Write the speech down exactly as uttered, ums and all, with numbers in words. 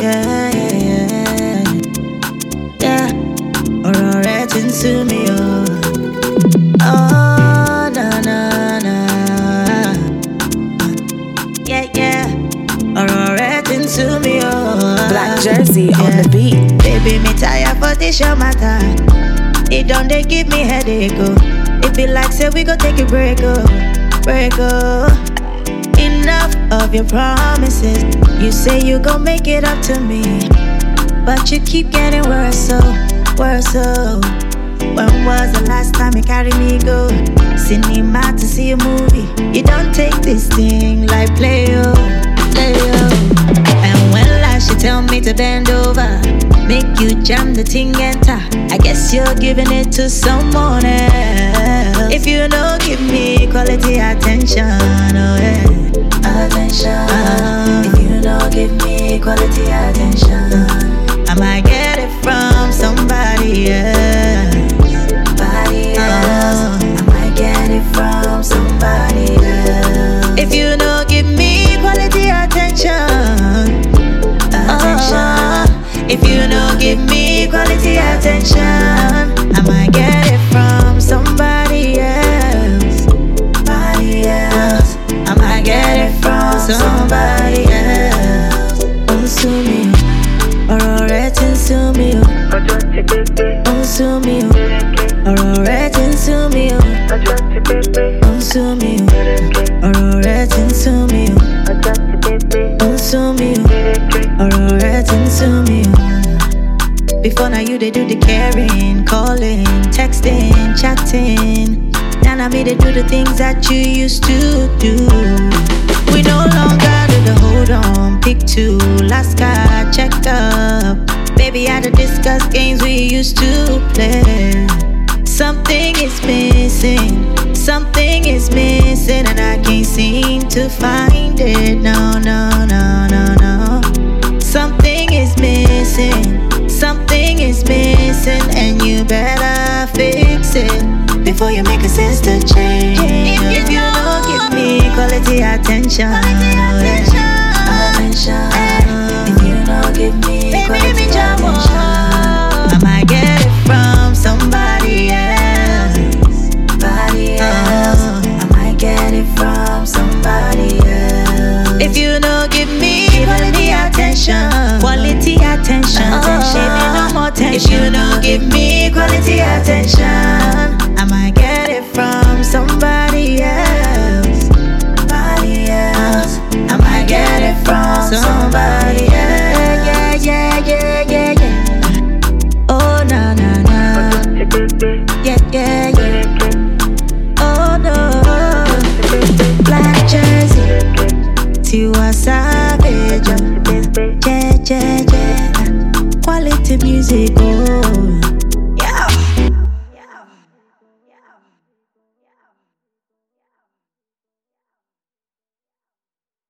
yeah, yeah, yeah. Yeah, ọ̀rọ̀ rẹ ti ń sú mi o. Oh, na na na. Yeah, yeah. Ọ̀rọ̀ rẹ ti ń sú mi o. Black Jersey Yeah. on the beat. Baby, me tired for this your matter. It don't they give me headache, oh. It be like say we go take a break, oh, break, oh. Enough of your promises. You say you gon' make it up to me, but you keep getting worse, so worse, so. When was the last time you carried me go cinema to see a movie? You don't take this thing like play, oh, play, oh. And when last you tell me to bend over, make you jam the thing enter. I guess you're giving it to someone else. If you don't give me quality attention, oh yeah, attention. Uh, if you don't give me quality attention, I might get it from somebody else. Somebody else. Uh, I might get it from somebody else. If you don't give me quality attention, attention. Uh, if you don't give me quality attention, I might get it from somebody else. Somebody else. I might get it from somebody else. Oh, sue me, ọ̀rọ̀ rẹ ti ń sú mi o. Oh, sue me, ọ̀rọ̀ rẹ ti ń sú mi o. Oh, sue me, ọ̀rọ̀ rẹ ti ń sú mi o. Oh, sue me, ọ̀rọ̀ rẹ ti ń sú mi o. Before now you they do the caring, calling, texting, chatting. Now now me they do the things that you used to do. We no longer do the hold on, pick two, last card, check up. Baby, I had to discuss games we used to play. Something is missing, something is missing, and I can't seem to find it. No, no, no, no, no. Something is missing, something is missing, and you better fix it before you make a sister change. If, if you don't give me quality attention, quality attention, attention. If you don't give me quality attention, I might get it from somebody else. Somebody else. I might get it from somebody else. If you don't give me quality attention, quality attention, attention, no more tension. If you don't give me quality attention, I might get it from somebody else. Somebody else. I might get it from somebody else. Yeah, yeah, yeah, yeah, yeah. Oh, na, na, na. Yeah, yeah, yeah. Oh, no. Black Jersey. Tiwa Savage. Yeah, yeah, yeah. Quality music, oh.